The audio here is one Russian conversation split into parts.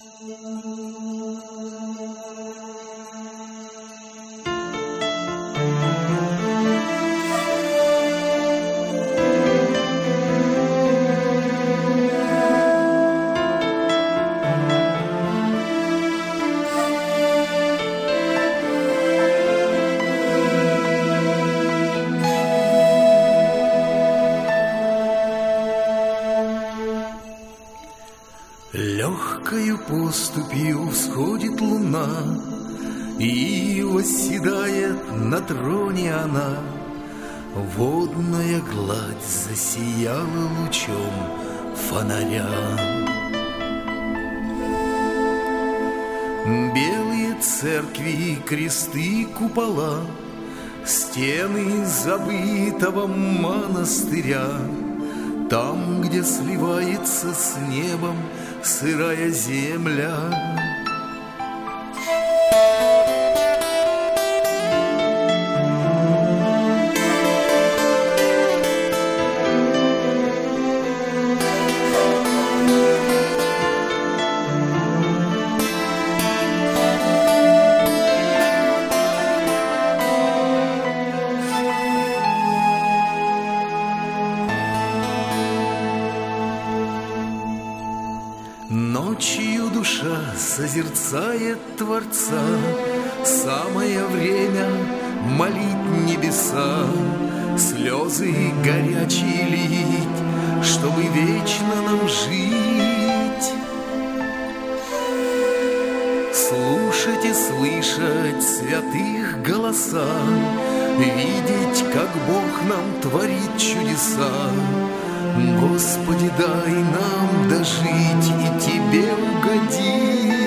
Легкою поступью всходит луна, и восседает на троне она. Водная гладь засияла лучом фонаря. Белые церкви, кресты, купола, стены забытого монастыря. Там, где сливается с небом сырая земля. Ночью душа созерцает Творца, самое время молить небеса, слезы горячие лить, чтобы вечно нам жить. Слушать и слышать святых голоса, видеть, как Бог нам творит чудеса. Господи, дай нам дожить и Тебе угодить.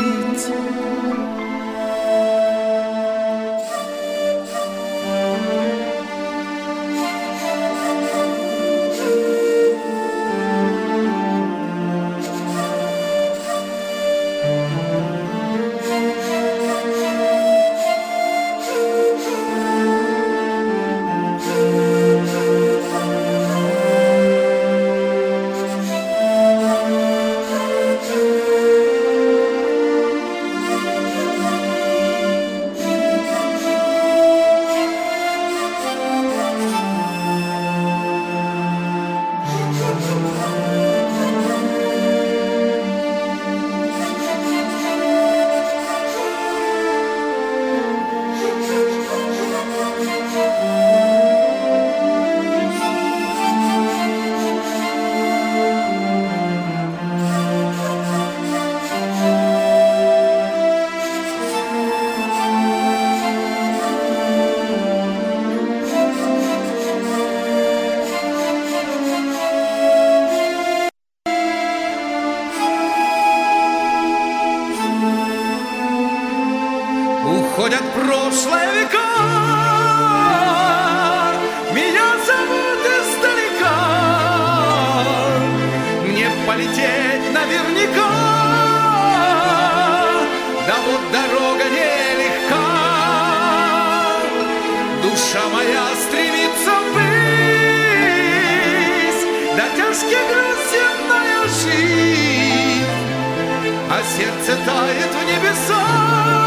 Уходят прошлые века, меня зовут издалека. Мне полететь наверняка, да вот дорога нелегка. Душа моя стремится ввысь, да тяжкий груз земная жизнь, а сердце тает в небесах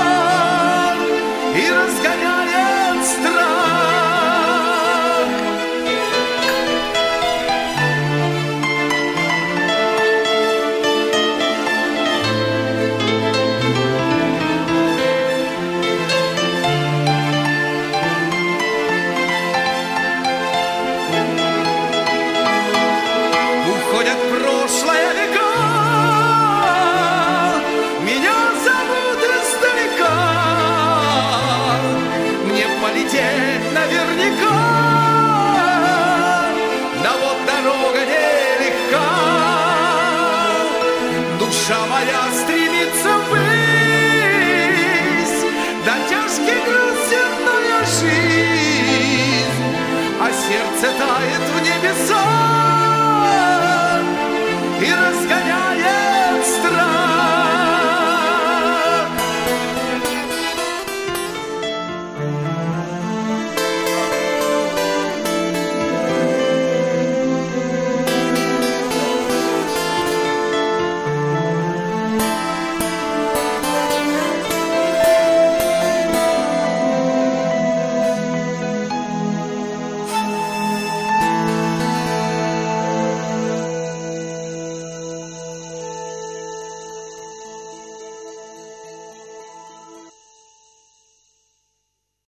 и разгоняет страх. Уходят прошлые века, меня зовут издалека. Полететь наверняка, да вот дорога нелегка. Душа моя стремится ввысь, да тяжкий груз земная жизнь, а сердце тает в небесах